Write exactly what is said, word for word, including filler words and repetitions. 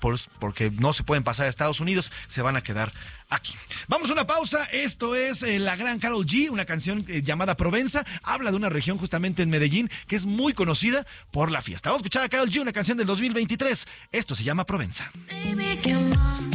por, porque no se pueden pasar a Estados Unidos, se van a quedar aquí. Vamos a una pausa. Esto es eh, la gran Karol G, una canción eh, llamada Provenza. Habla de una región justamente en Medellín que es muy conocida por la fiesta. Vamos a escuchar a Karol G, una canción del dos mil veintitrés. Esto se llama Provenza. Baby, come on.